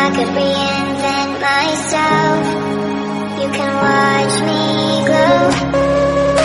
I could reinvent myself. You can watch me